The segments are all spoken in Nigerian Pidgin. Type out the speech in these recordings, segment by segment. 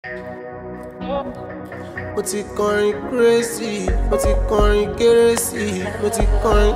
Mo ti kọrin crazy, mo ti kọrin kérésì, mo ti kọrin.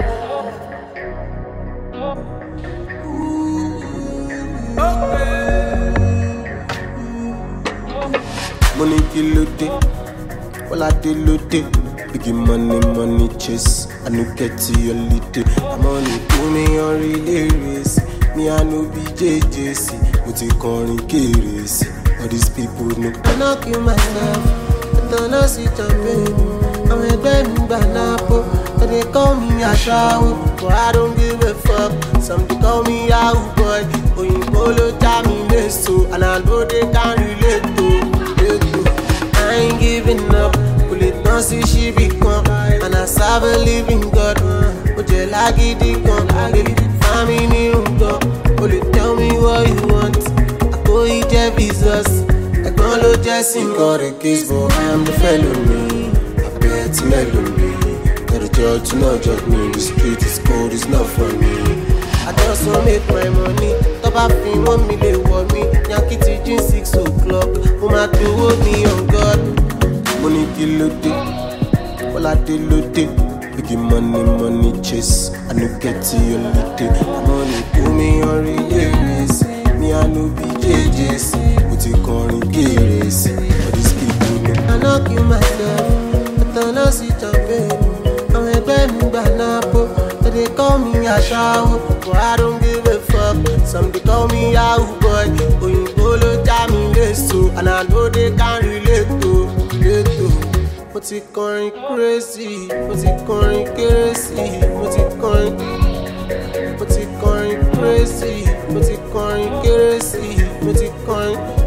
Mo ní kí ló dé, Ọládé ló dé. Big money chase, I no get to your holiday. I'm on it, do me on relay race. Me I no be JJC, mo ti kọrin kérésì. All these people know I not kill myself, I don't know see champagne. I'm a baby banapo, but they call me Ashawo. But I don't give a fuck, some they call me Yahoo boy. Oyinbo lo ja mi meso, and I know they can relate to. I ain't giving up, pull it down see she become. And I serve a living God, Oje lagidi gan. Baby, find me new God, pull it tell me what you want. I go eat your visas, I go lo Jesse. Got a kiss, but I am the felony. I bet you melody. Got a judge to not judge me. The street is cold, it's not for me. I just wanna make my money. Top up in 1 million for me. Yankee teaching 6 o'clock. Who ma do with me on God? Money kill day, Ọládé ló dé. Big money chase, I no get to your holiday. Money do me on relay race. Me I no be JJC, mo ti kọrin kérésì. All these people know I no kill myself, I don't know see champagne. I'm a baby banapo, but they call me Ashawo. But I don't give a fuck, some they call me Yahoo boy. Oyinbo lo ja mi meso, and I know they can relate to. Mo ti kọrin crazy, mo ti kọrin kérésì, mo ti kọrin. Mo ti kọrin crazy, mo ti kọrin kérésì, mo ti kọrin.